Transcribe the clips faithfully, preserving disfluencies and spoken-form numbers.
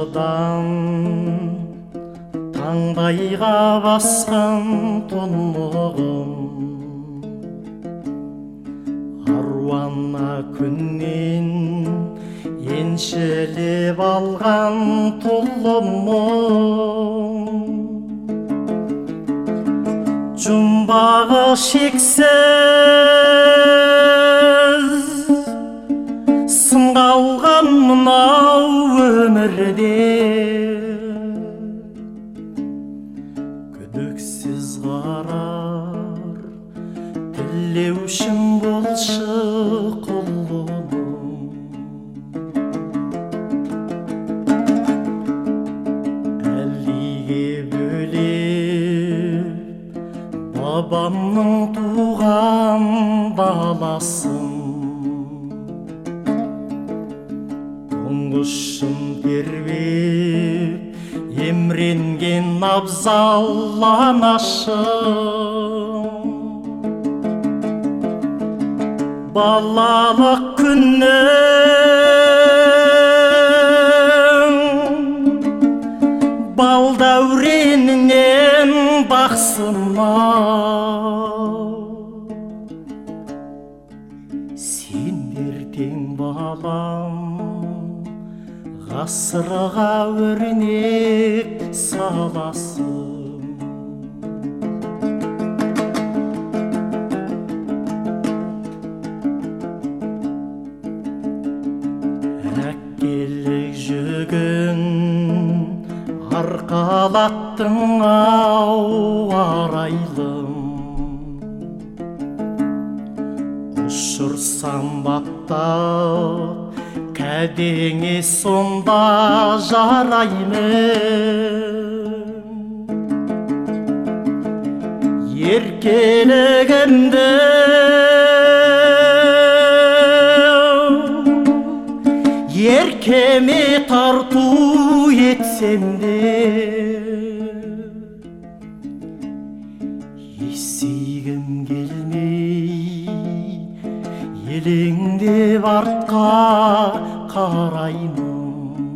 Қамшыдан таңдайға басқан тұнығым, аруана күннен еншілеп алған тұлымым, жұмбағы шексіз сынға алған мынау өмірде, күдіксіз қарар тілеушім болшы құлым. Әлиге бөлеп бабамның туған баласын, тұңғышым тербеп емренген абзал анашым, балалық күннің бал дәуренінен бақсынау, сен ертең балам ғасырға өрнек саласың. Әкелік жүгін арқалаттың ау арайлым, ұшырсам баптап кәдеңе сонда жараймын. Еркелігімді еркеме тарту етсем де, есейгім келмей елеңдеп артқа қараймын.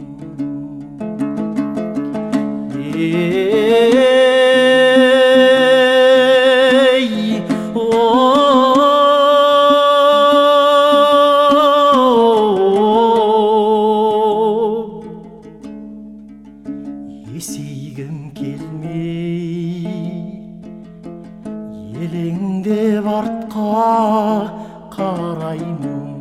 Ей, о-о-о, есейгім келмей елеңдеп артқа қараймын.